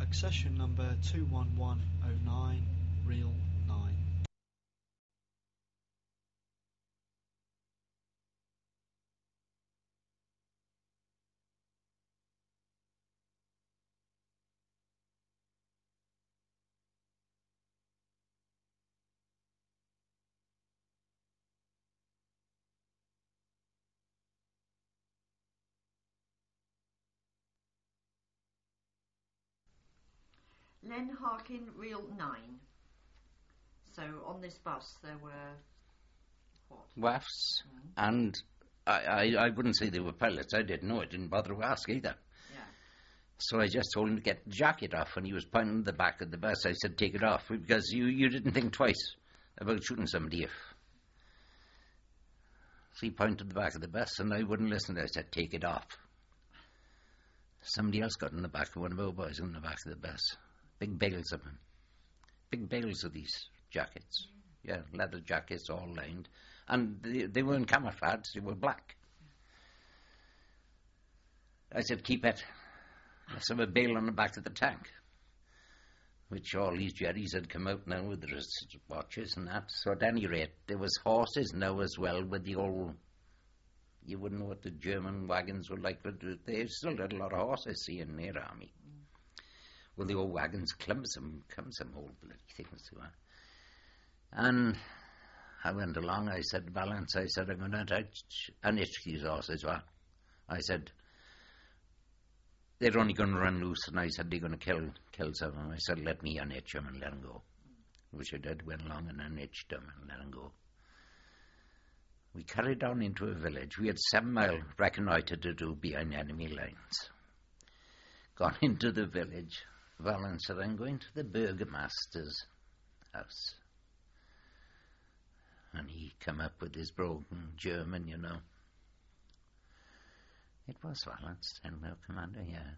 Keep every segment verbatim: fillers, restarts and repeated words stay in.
Accession number two one one oh nine, reel nine. Len Harkin, reel nine. So on this bus there were what? Wafts, mm. and I, I, I wouldn't say they were pilots. I didn't know. I didn't bother to ask either. Yeah. So I just told him to get the jacket off, and he was pointing at the back of the bus. I said, take it off, because you, you didn't think twice about shooting somebody if... So he pointed to the back of the bus, and I wouldn't listen. I said, take it off. Somebody else got in the back of one of our boys in the back of the bus. Big bales of them. Big bales of these jackets. Yeah, leather jackets all lined. And they, they weren't camouflaged, they were black. I said, keep it. Let's have a bale on the back of the tank. Which all these jerrys had come out now with their watches and that. So at any rate, there was horses now as well with the old... You wouldn't know what the German wagons were like, but they still had a lot of horses, see, in their army. Well, the old wagons, clumps them, comes some old bloody things to her. And I went along, I said, balance, I said, I'm going to unhitch these horses, well. I said, they're only going to run loose, and I said, they're going to kill kill some of them. I said, let me unhitch them and let them go. Which I did, went along and unhitched them and let them go. We carried on into a village. We had seven mile reconnoitre to do behind enemy lines. Gone into the village. Valence said, I'm going to the burgomaster's house. And he come up with his broken German, you know. It was Valence, ten mile commander, yeah.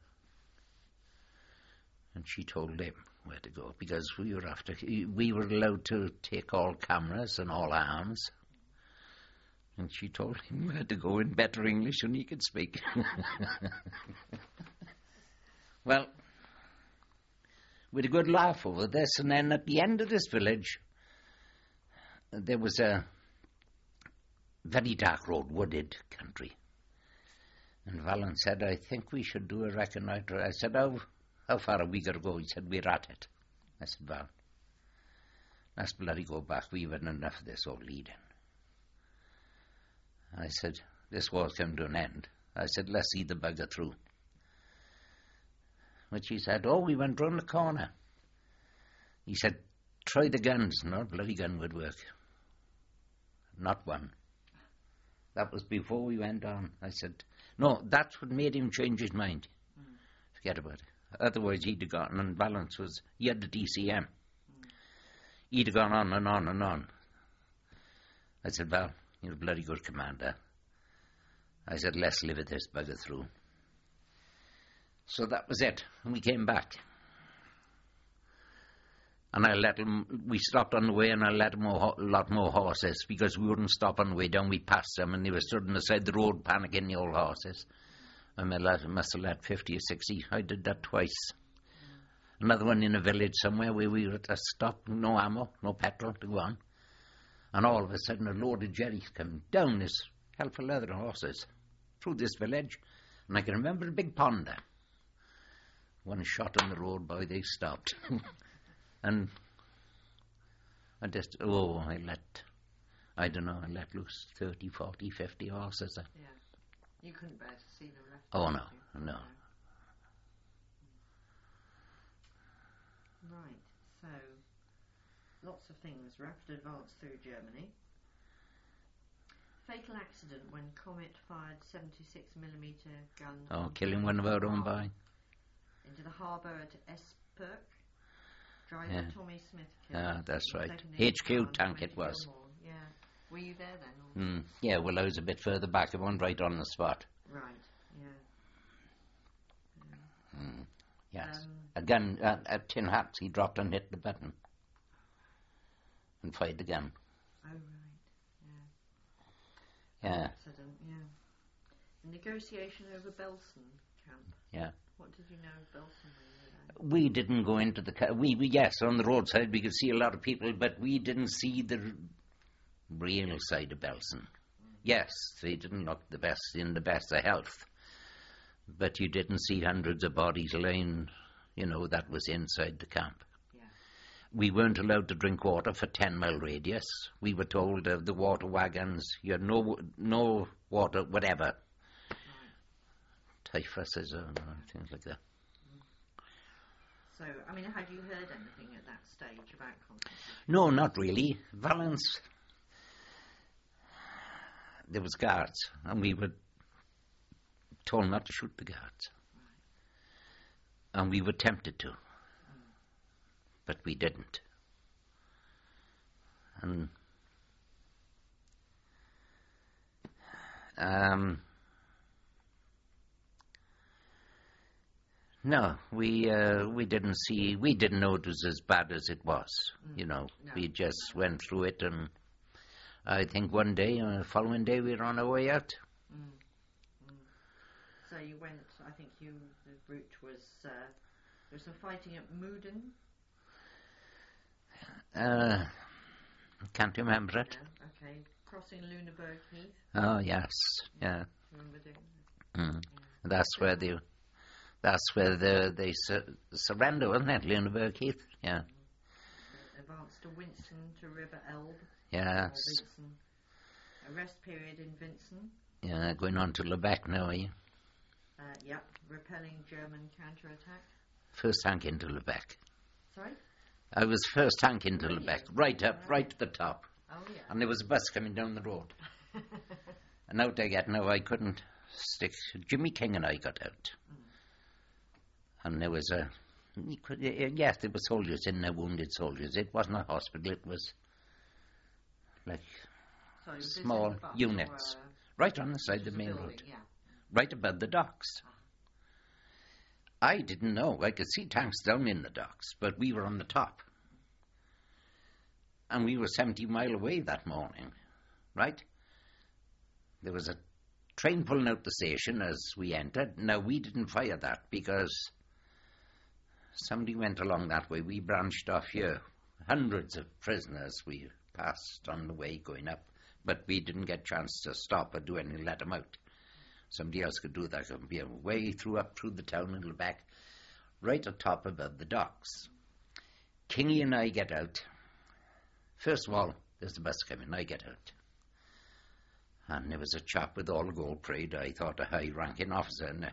And she told him where to go, because we were after, we were allowed to take all cameras and all arms. And she told him where to go in better English than he could speak. Well, we had a good laugh over this, and then at the end of this village, there was a very dark road, wooded country. And Valence said, I think we should do a reconnoitre. I said, how, how far are we going to go? He said, we're at it. I said, Val, let's bloody go back. We've had enough of this old leading. I said, this war's come to an end. I said, let's see the bugger through. Which he said, oh, we went round the corner. He said, try the guns. No bloody gun would work. Not one. That was before we went on. I said, no, that's what made him change his mind. Mm. Forget about it. Otherwise he'd have gone, and Valence was, he had the D C M. Mm. He'd have gone on and on and on. I said, Val, you're a bloody good commander. I said, let's live at this bugger through. So that was it. And we came back. And I let them, we stopped on the way, and I let them a lot more horses, because we wouldn't stop on the way down. We passed them, and they were stood on the side of the road panicking, the old horses. And I let, must have let fifty or sixty. I did that twice. Mm. Another one in a village somewhere where we were at a stop, no ammo, no petrol to go on. And all of a sudden a load of jerrys come down this hell for leather horses through this village. And I can remember a big pond there. One shot on the road, boy, they stopped. And I just, oh, I let, I don't know, I let loose thirty, forty, fifty horses there. Yeah. You couldn't bear to see them left. Oh, no, no. Right, so lots of things. Rapid advance through Germany. Fatal accident when Comet fired seventy-six millimeter gun. Oh, killing one of our own by. Into the harbour at Esperk. Driver Yeah. Tommy Smith killed. Ah, that's right. Second H Q command, tank it was. Gilmore. Yeah. Were you there then? Or? Mm. Yeah, well, I was a bit further back. I wasn't right on the spot. Right, yeah. yeah. Mm. Yes. Um, a gun, uh, a tin hat, he dropped and hit the button. And fired the gun. Oh, right, yeah. Yeah. Accident, yeah. The negotiation over Belsen camp. Yeah. What did you know of Belsen when you were there? We didn't go into the car. We, we, yes, on the roadside we could see a lot of people, but we didn't see the r- real side of Belsen. Yes, they didn't look the best, in the best of health, but you didn't see hundreds of bodies lying, you know, that was inside the camp. Yeah. We weren't allowed to drink water for ten mile radius. We were told of the water wagons, you had no no water, whatever. Right. Typhus or things like that. So, I mean, had you heard anything at that stage about concentration? No, not really. Valence, there was guards, and we were told not to shoot the guards. Right. And we were tempted to, Mm. but we didn't. And um, no, we uh, we didn't see. We didn't know it was as bad as it was. Mm. You know, No. we just went through it, and I think one day, uh, the following day, we were on our way out. Mm. Mm. So you went, I think you, the route was, uh, there was some fighting at Moodin. Uh, can't remember it. Yeah, okay. Crossing Luneburg Heath. Oh yes, yeah. Remember doing that? Mm. Yeah. That's where the that's where the they su- surrender, wasn't it? Luneburg Heath. Yeah. Advanced to Winston to River Elbe. Yes. Or Vincennes. A rest period in Vincennes. Yeah, going on to Lubeck now, are you? Uh, yep. Repelling German counterattack. First tank into Lubeck. Sorry? I was first tank into Were you? Lubeck, right up, right to the top. Oh, yeah. And there was a bus coming down the road. And out I get, now I couldn't stick. Jimmy King and I got out. Mm. And there was a, you could, yes, there were soldiers in there, wounded soldiers. It wasn't a hospital, it was like So this in small the bus units. or, uh, Right on the side of the just a main building, road, Yeah. right above the docks. I didn't know. I could see tanks down in the docks, but we were on the top. And we were seventy mile away that morning, right? There was a train pulling out the station as we entered. Now, we didn't fire that because somebody went along that way. We branched off here. Hundreds of prisoners we passed on the way going up, but we didn't get a chance to stop or do anything, let them out. Somebody else could do that. Could be a way through up through the town and back, right at top above the docks. Kingy and I get out. First of all, there's the bus coming. I get out. And there was a chap with all the gold parade. I thought a high-ranking officer. And, uh,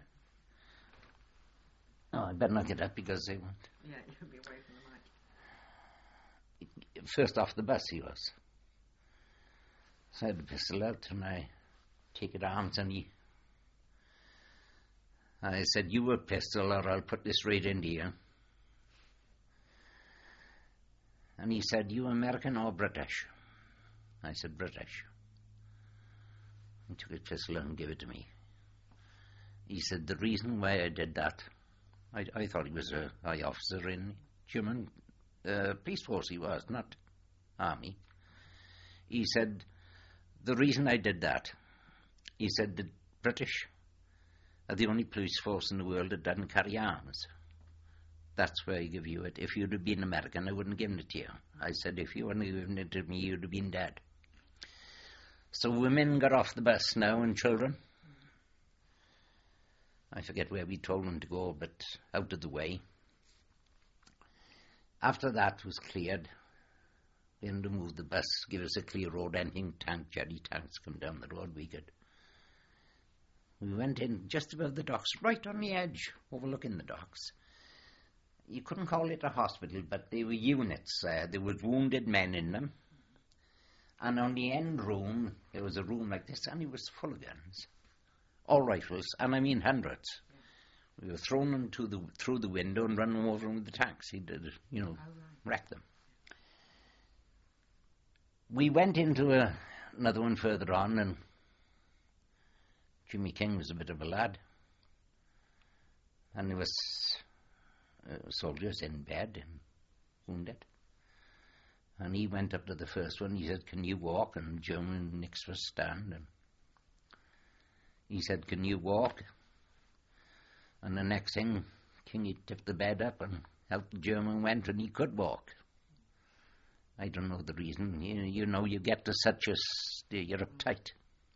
oh, I better not get up because they won't. Yeah, you'll be away from the mic. First off the bus he was. So I had the pistol out and I take it arms and he... I said, you a pistol or I'll put this right into you. And he said, you American or British? I said, British. He took his pistol and gave it to me. He said, the reason why I did that, I, I thought he was a high officer in German uh, police force, he was, not army. He said, the reason I did that, he said, the British are the only police force in the world that doesn't carry arms. That's why I give you it. If you'd have been American, I wouldn't have given it to you. I said, if you hadn't given it to me, you'd have been dead. So women got off the bus now and children. I forget where we told them to go, but out of the way. After that was cleared, they had to move the bus, give us a clear road, anything tank, jetty tanks come down the road, we could. We went in just above the docks, right on the edge, overlooking the docks. You couldn't call it a hospital, but they were units. Uh, there was wounded men in them. And on the end room, there was a room like this, and it was full of guns. All rifles, and I mean hundreds. Yeah. We were throwing them to the, through the window and running over them with the tanks. He did, you know, Oh, right. wreck them. We went into a, another one further on, and Jimmy King was a bit of a lad. And there was uh, soldiers in bed and wounded. And he went up to the first one. He said, can you walk? And German Nix was stand. And he said, can you walk? And the next thing, Kingy tipped the bed up and out the German went, and he could walk. I don't know the reason. You, you know, you get to such a state, you're uptight.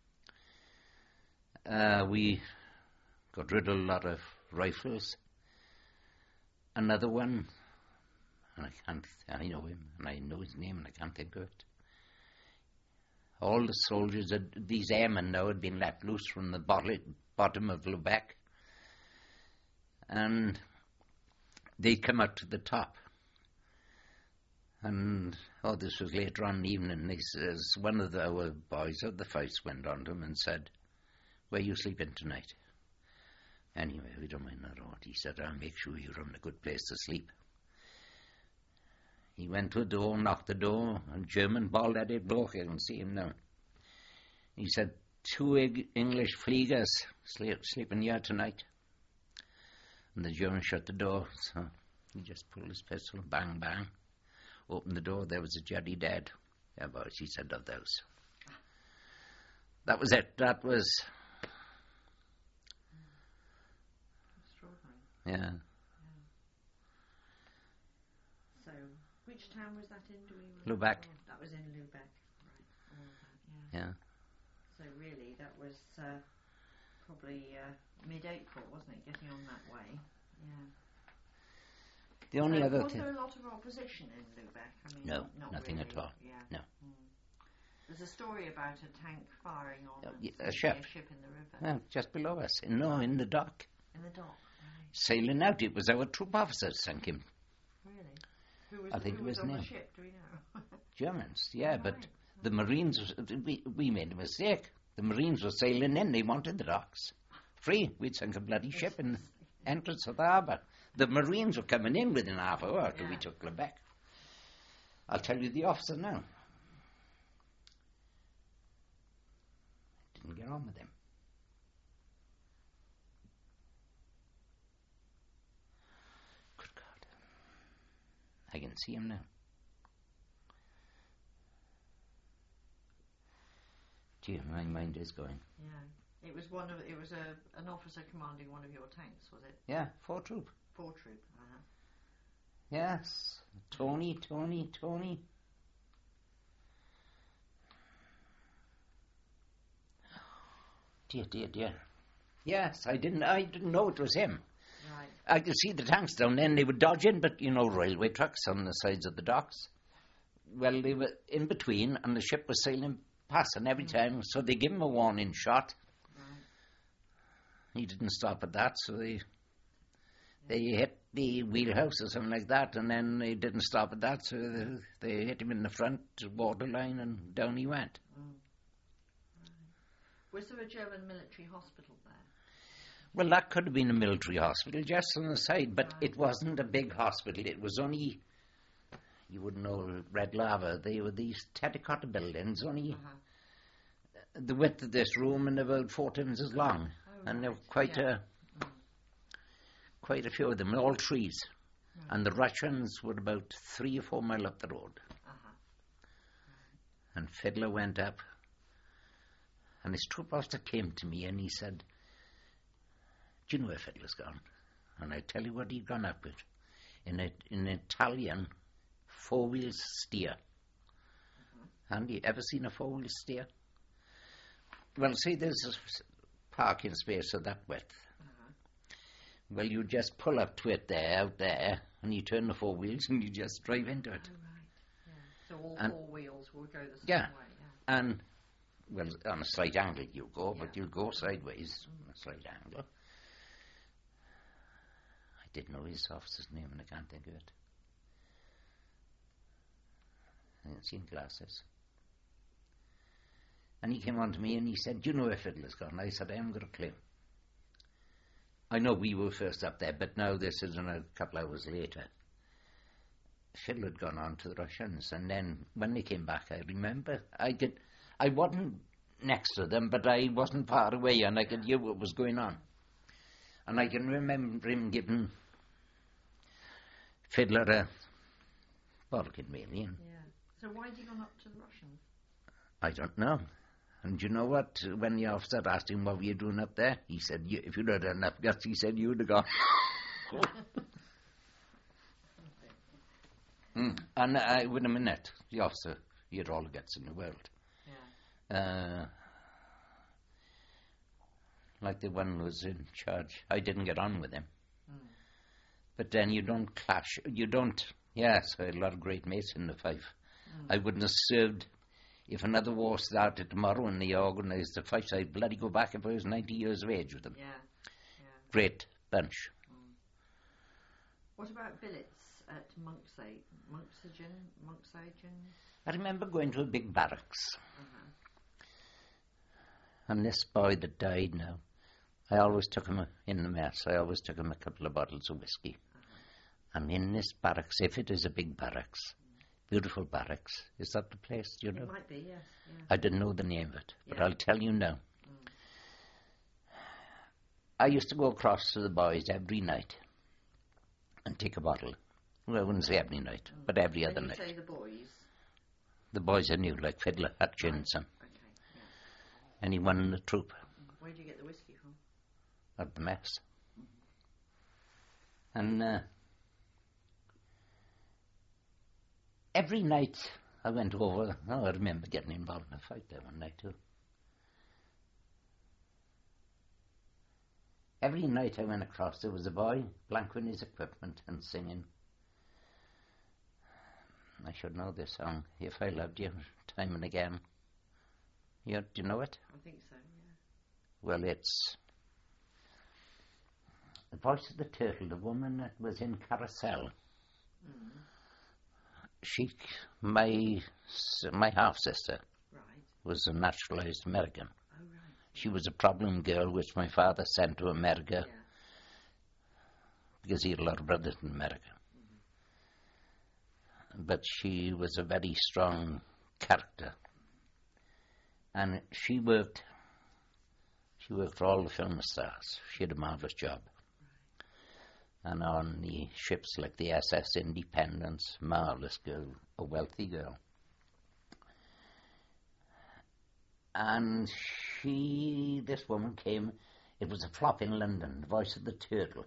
Uh, we got rid of a lot of rifles. Another one, and I can't, I know him, and I know his name, and I can't think of it. All the soldiers, had, these airmen now had been let loose from the bottom of Lubeck, and they come out to the top. And, oh, this was later on in the evening, they says, one of the, our boys of the Fights went on to him and said, "Where are you sleeping tonight?" "Anyway, we don't mind that what." He said, "I'll make sure you're in a good place to sleep." He went to the door, knocked the door, and German bald-headed bloke, I can see him now. He said, two Eng- English Fliegers sleep, sleeping here tonight. And the German shut the door, so he just pulled his pistol, bang, bang, opened the door, there was a Juddy dead. Yeah, boys, he said, of those. That was it, that was... Extraordinary. Yeah. So, which town was that in? Do we remember? Lubeck. Oh, that was in Lubeck, right? All of that, yeah. Yeah. So really, that was uh, probably uh, mid-April, wasn't it? Getting on that way, yeah. The only so other was thing... there a lot of opposition in Lubeck? I mean, No, not, not nothing really. at all. Yeah. No. Mm. There's a story about a tank firing on Uh, a, yeah, a ship. a ship in the river. Well, just below us. No, in the dock. In the dock, right? Sailing out. It was our troop officers sank him. Really? Who was, I think who it was was on Neil. the ship? Do we know? Germans, yeah, Oh, but right. the Marines, we, we made a mistake. The Marines were sailing in, they wanted the docks. Free, we'd sunk a bloody ship in the entrance of the harbour. The Marines were coming in within half an hour after Yeah. we took Lubeck. I'll tell you the officer now. Didn't get on with him. Good God. I can see him now. Gee, my mind is going. Yeah. It was one of. It was a an officer commanding one of your tanks, was it? Yeah, four troop. Four troop. Uh-huh. Yes. Tony, Tony, Tony. Dear, dear, dear. Yes, I didn't I didn't know it was him. Right. I could see the tanks down there and they would dodge in, but you know, railway trucks on the sides of the docks. Well, they were in between and the ship was sailing past and every time, so they give him a warning shot. Right. He didn't stop at that, so they they hit the wheelhouse or something like that, and then they didn't stop at that, so they, they hit him in the front waterline and down he went. Mm. Right. Was there a German military hospital there? Well, that could have been a military hospital just on the side, but Right. it wasn't a big hospital. It was only, you wouldn't know Red Lava, they were these terracotta buildings, only Uh-huh. the width of this room and about four times as long. Oh, And there were right. quite Yeah. a quite a few of them, all trees. Right. And the Russians were about three or four mile up the road. Uh-huh. And Fiddler went up, and his troop officer came to me and he said, "Do you know where Fiddler's gone?" And I tell you what he'd gone up with. In, a, in an Italian four-wheel steer. Have you ever seen a four-wheel steer? Well, see, there's a parking space of that width. Uh-huh. Well, you just pull up to it there, out there, and you turn the four wheels and you just drive into it. Oh, right. Yeah. So all And- four wheels will go the same Yeah. way. Yeah. And, well, on a slight angle you go, but Yeah. you'll go sideways on a slight angle. I did know his officer's name and I can't think of it. I hadn't seen glasses. And he came on to me and he said, "Do you know where Fiddler's gone?" I said, "I haven't got a clue." I know we were first up there, but now this is a couple hours later. Fiddler had gone on to the Russians, and then when they came back, I remember I could, I wasn't next to them, but I wasn't far away, and I could hear what was going on. And I can remember him giving Fiddler a Balkan really, and Yeah. So why had you gone up to the Russians? I don't know. And you know what? When the officer asked him, what were you doing up there? He said, you, if you'd had enough guts, he said, you'd have gone. mm. And I, with a minute, the officer, he had all the guts in the world. Yeah. Uh, like the one who was in charge. I didn't get on with him. Mm. But then you don't clash. You don't. Yes, I had a lot of great mates in the Fife. Mm. I wouldn't have served if another war started tomorrow and they organised a fight. I'd bloody go back if I was ninety years of age with them. Yeah. Yeah. Great bunch. Mm. What about billets at Monksage? Monksagen? Monksagen? I remember going to a big barracks. Uh-huh. And this boy that died now, I always took him a, in the mess, I always took him a couple of bottles of whiskey. Uh-huh. And in this barracks, if it is a big barracks, mm. beautiful barracks, is that the place, do you know? It might be, yes. Yeah. I didn't know the name of it, but yeah. I'll tell you now. Mm. I used to go across to the boys every night and take a bottle. Well, I wouldn't say every night, mm. but every when other you night. Say the boys? The boys I knew, like Fiddler, Hutchins, and okay. yeah. anyone in the troop. Where did you get the whiskey from? At the mess. Mm-hmm. And uh, every night I went over, oh, I remember getting involved in a fight there one night too. Every night I went across, there was a boy blanking his equipment and singing. I should know this song, If I Loved You, time and again. You, do you know it? I think so, yeah. Well, it's the voice of the turtle, the woman that was in Carousel. Mm. She, my my half-sister, right. was a naturalised American. Oh, right. She was a problem girl which my father sent to America yeah. because he had a lot of brothers in America. Mm-hmm. But she was a very strong character. And she worked, she worked for all the film stars. She had a marvellous job. Right. And on the ships like the S S Independence, marvellous girl, a wealthy girl. And she, this woman came, it was a flop in London, The Voice of the Turtle.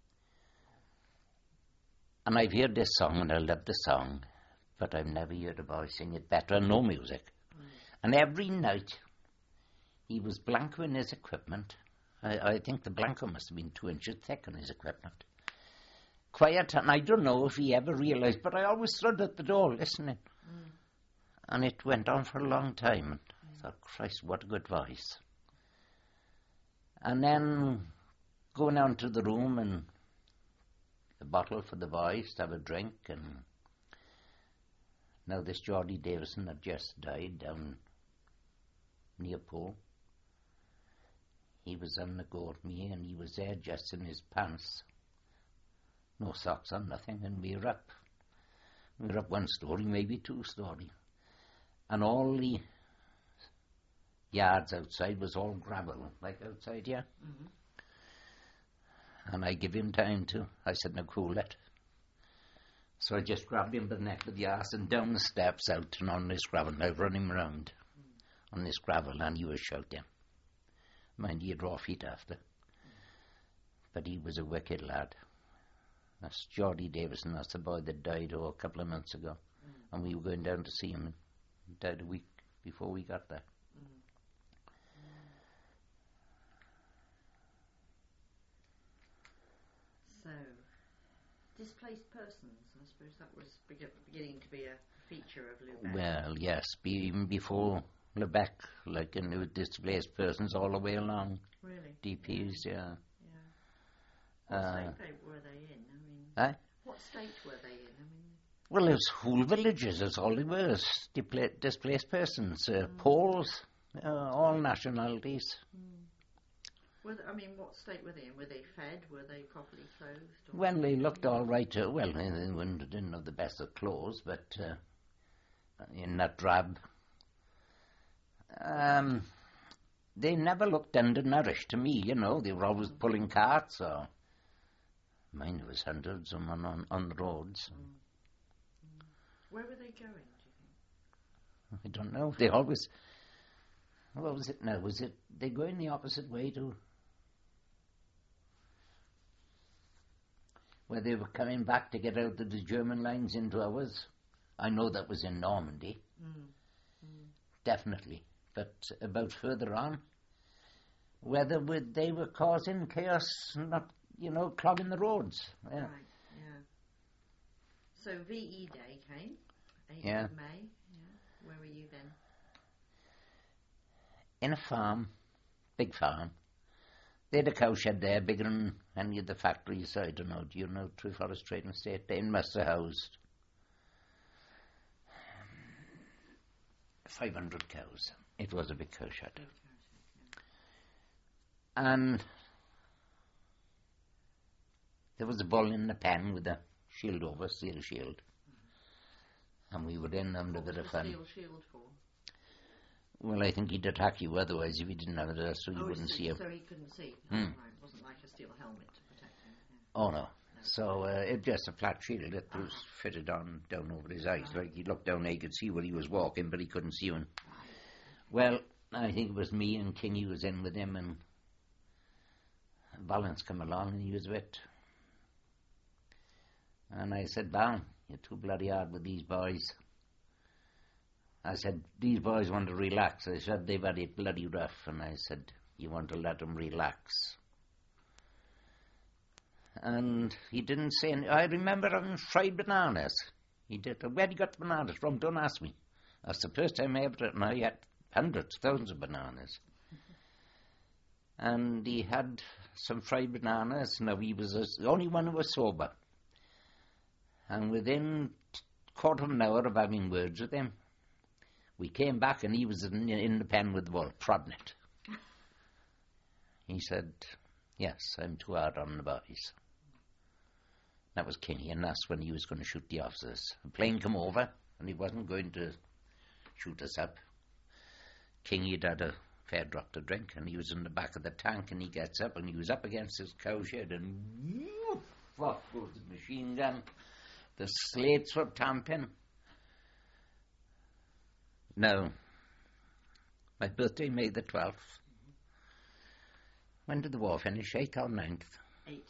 And I've heard this song and I love the song, but I've never heard a boy sing it better, no music. Mm. And every night he was blanking his equipment. I, I think the blanco must have been two inches thick on his equipment. Quiet, and I don't know if he ever realised, but I always stood at the door listening. Mm. And it went on for a long time. And I thought, Christ, what a good voice. And then going down to the room and a bottle for the boys to have a drink. And now this Geordie Davison had just died down near Poole. He was on the go at me and he was there just in his pants. No socks on, nothing, and we were up. We were up one story, maybe two story. And all the yards outside was all gravel, like outside here. Mm-hmm. And I give him time to, I said, now cool it. So I just grabbed him by the neck of the arse and down the steps out and on this gravel. I run him round mm. on this gravel and he was shouting. Mind, he had raw feet after. Mm. But he was a wicked lad. That's Geordie Davison, that's the boy that died oh, a couple of months ago. Mm. And we were going down to see him. He died a week before we got there. Mm. So, displaced persons, I suppose that was beginning to be a feature of Lubeck. Well, yes, be, even before Lubeck, like, and there were displaced persons all the way along. Really? D Ps, yeah. yeah. What Uh, state they, were they in? I mean, eh? what state were they in? I mean, Well, it was whole villages, that's all it was. Dipla- displaced persons, uh, mm. Poles, uh, all nationalities. Mm. Were they, I mean, what state were they in? Were they fed? Were they properly clothed? Or Well, they looked all right. Uh, well, they they didn't have the best of clothes, but uh, in that drab. Um, they never looked undernourished to me, you know. They were always mm. pulling carts, or mine there was hundreds of them on, on the roads. Mm. Mm. Where were they going, do you think? I don't know. They always, what was it now? Was it they going the opposite way to where they were coming back to get out of the German lines into ours? I know that was in Normandy, Mm. Mm. definitely. But about further on, whether we- they were causing chaos, not, you know, clogging the roads. Yeah. Right, yeah. So V E Day came, eighth Yeah. of May. Yeah. Where were you then? In a farm, big farm. They had a cowshed there, bigger than any of the factories. I don't know. Do you know True Forest Trading Estate? They must have housed five hundred cows. It was a big cowshed. Okay, And there was a bull in the pen with a shield over, steel shield. And we were in under What the was the fun. steel shield for? Well, I think he'd attack you otherwise if he didn't have it, so you Oh, wouldn't so- see him. So he couldn't see. Hmm. Oh, right. It wasn't like a steel helmet to protect him. Yeah. Oh no. So uh, it just a flat shield that was fitted on down over his eyes. Like he looked down there, he could see where he was walking, but he couldn't see him. Well, I think it was me and Kingy was in with him, and Valance come along, and he was a bit. And I said, Val, you're too bloody hard with these boys. I said, these boys want to relax. I said, they've had it bloody rough. And I said, you want to let them relax. And he didn't say anything. I remember having fried bananas. He did. Where he got the bananas from? Don't ask me. That's the first time I ever, and I had hundreds, thousands of bananas. And he had some fried bananas. Now, he was the only one who was sober. And within a quarter of an hour of having words with him, we came back and he was in, in the pen with the bull, prodding it. He said, yes, I'm too hard on the boys. That was Kingy, and that's when he was going to shoot the officers. A plane come over, and he wasn't going to shoot us up. Kingy had had a fair drop to drink, and he was in the back of the tank, and he gets up, and he was up against his cowshed, and whoosh, off goes the machine gun. The slates were tamping. Now, my birthday, May the twelfth. When did the war finish? eighth or ninth? Eight.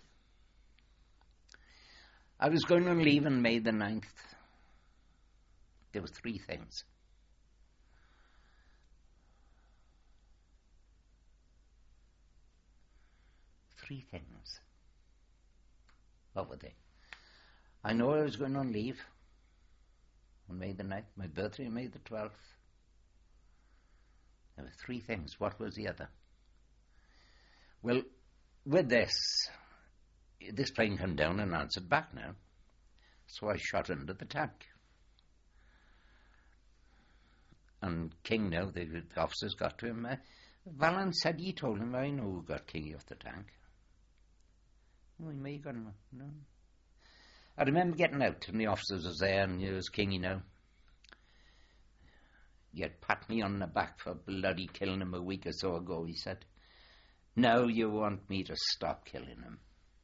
I was going on leave on May the ninth. There were three things. Three things. What were they? I know I was going on leave on May the ninth, my birthday, May the twelfth. There were three things. What was the other? Well, with this, this plane came down and answered back now. So I shot under the tank. And King now, the, the officers got to him. Uh, Valance said he told him, I know who got Kingy off the tank. Oh, he may have got him. No. I remember getting out and the officers was there and it was Kingy now. You'd pat me on the back for bloody killing him a week or so ago, he said. Now you want me to stop killing him.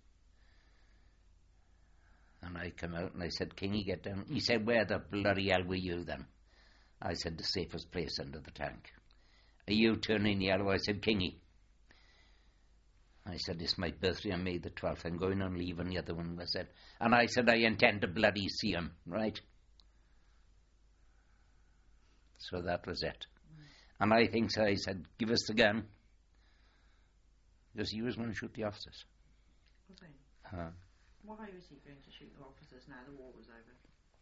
And I come out and I said, Kingy, get down. He said, where the bloody hell were you then? I said, the safest place under the tank. Are you turning yellow? I said, Kingy. I said, it's my birthday on May the twelfth. I'm going on leave. And the other one was said, and I said, I intend to bloody see him, right? So that was it. Mm. And I think so. I said, give us the gun. Because he was going to shoot the officers. Was he? Uh, Why was he going to shoot the officers now the war was over?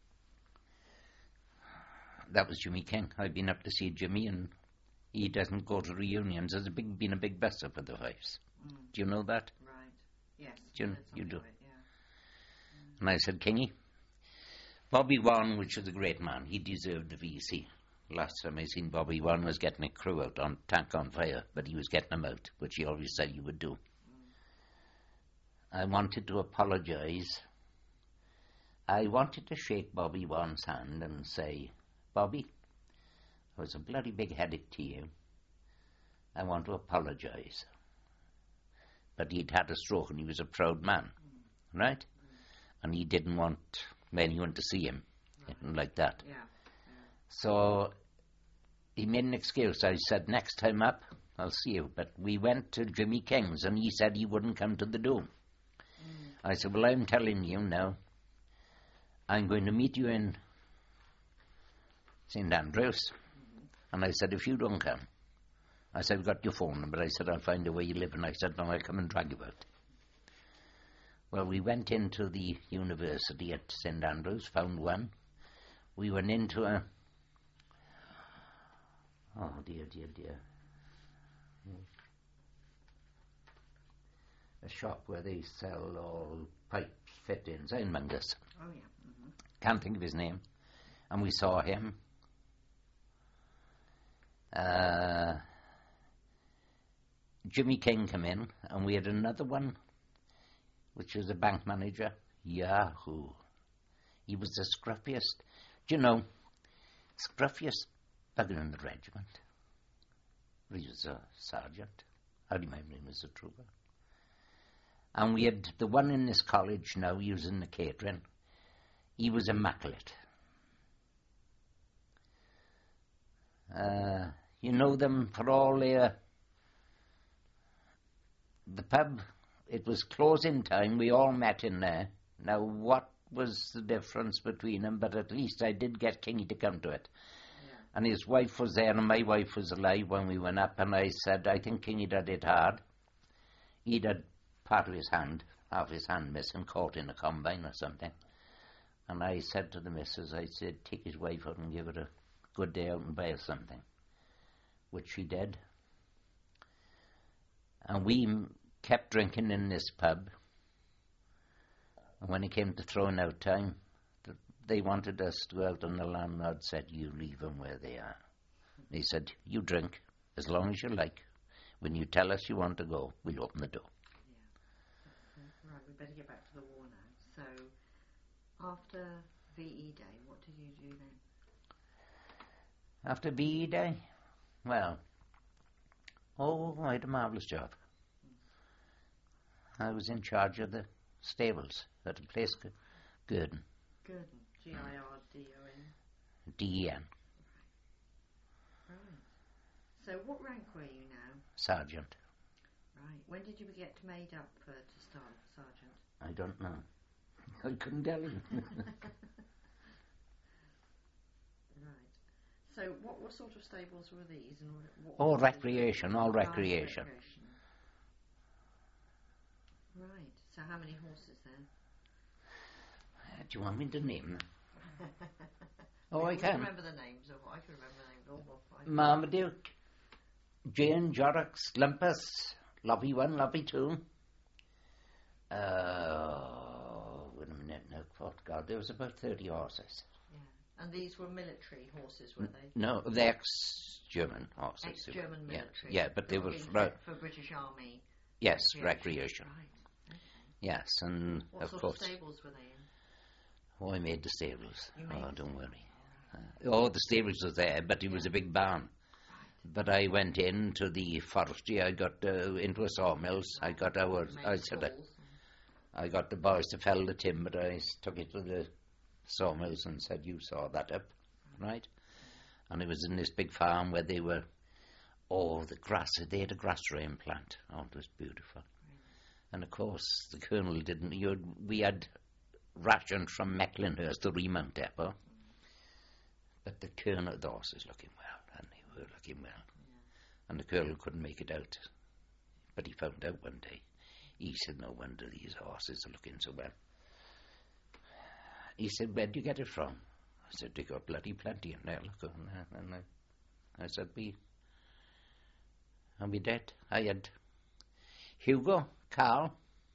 That was Jimmy King. I've been up to see Jimmy, and he doesn't go to reunions. There's a big, been a big bust up with the wives. Mm. Do you know that? Right. Yes. Do you, you do. It, yeah. Mm. And I said, Kingy, Bobby Wan, which was a great man, he deserved the V C. Last time I seen Bobby Wan was getting a crew out on tank on fire, but he was getting them out, which he always said he would do. Mm. I wanted to apologise. I wanted to shake Bobby Wan's hand and say, Bobby, it was a bloody big headache to you. I want to apologise. But he'd had a stroke and he was a proud man, mm. right? Mm. And he didn't want anyone to see him, right. like that. Yeah. Yeah. So he made an excuse. I said, next time up, I'll see you. But we went to Jimmy King's, and he said he wouldn't come to the Doom. Mm. I said, well, I'm telling you now, I'm going to meet you in Saint Andrews. Mm-hmm. And I said, if you don't come, I said, I've got your phone number. I said, I'll find out where you live. And I said, no, I'll come and drag you out. Well, we went into the university at Saint Andrews, found one. We went into a... Oh, dear, dear, dear. A shop where they sell all pipes, fittings, ironmongers. Oh, yeah. Mm-hmm. Can't think of his name. And we saw him. Uh, Jimmy King come in, and we had another one, which was a bank manager. Yahoo. He was the scruffiest, do you know, scruffiest bugger in the regiment. He was a sergeant. I remember him as a trooper. And we had the one in this college now using the catering. He was immaculate. Uh, you know them for all their... The pub, it was closing time. We all met in there. Now, what was the difference between them? But at least I did get Kingy to come to it. Yeah. And his wife was there, and my wife was alive when we went up. And I said, I think Kingy did it hard. He'd had part of his hand, half his hand missing, caught in a combine or something. And I said to the missus, I said, take his wife out and give her a good day out and buy her something. Which she did. And we m- kept drinking in this pub. And when it came to throwing out time, th- they wanted us to go out, and the landlord said, you leave them where they are. He said, you drink as long as you like. When you tell us you want to go, we'll open the door. Yeah. Right, we better get back to the war now. So, after V E Day, what did you do then? After V E Day? Well, oh, I had a marvellous job. I was in charge of the stables at a place called Gurdon. Gurdon, G I R D O N? D E N. Right. So what rank were you now? Sergeant. Right. When did you get made up uh, to start sergeant? I don't know. I couldn't tell you. Right. So what, what sort of stables were these? And what, what all recreation, all recreation. recreation. Right. So how many horses then? Uh, do you want me to name them? Oh, I, I can. remember the names. Of, I can remember the names. All of Marmaduke, Jane, Jorrocks, Lumpus, Lobby one, Lobby two. Uh, wait a minute, no, oh God, there was about thirty horses. Yeah. And these were military horses, were they? No, the ex-German horses. Ex-German military. Yeah, yeah, but they were... For, for British Army. Yes, recreation. Right. Okay. Yes, and what of sort course... What stables were they in? Oh, I made the stables. You made oh, the don't stables. worry. Uh, oh, the stables was there, but it was a big barn. Right. But I went into the forestry. I got uh, into a sawmills. I got our... I said... Uh, I got the boys to fell the timber. I took it to the sawmills and said, you saw that up, right? And it was in this big farm where they were... Oh, the grass... They had a grass rain plant. Oh, it was beautiful. And of course, the colonel didn't... You had, we had rations from Mecklenhurst, the remount depot. But the colonel... The horses looking well, and they were looking well. Yeah. And the colonel couldn't make it out. But he found out one day. He said, no wonder these horses are looking so well. He said, where'd you get it from? I said, they got bloody plenty in there. Look on there. And I, I said, we... And we did. I had Hugo, Carl,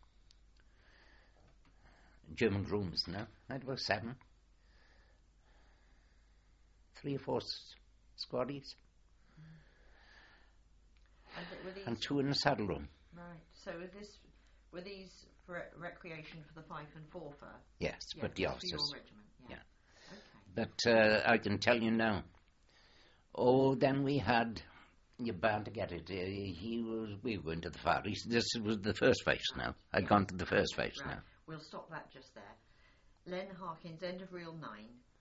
German grooms now. I had about seven. Three or four s- squaddies. And, were these and two in the saddle room. Right. So was this... Were these for recreation for the Fife and Forfar? Yes, yes, but the for horses. your regiment, yeah. yeah. Okay. But uh, I can tell you now. Oh, then we had... You're bound to get it. Uh, he was. We were going to the Far East. This was the first phase now. I'd yes. gone to the first phase right. now. We'll stop that just there. Len Harkins, end of reel nine.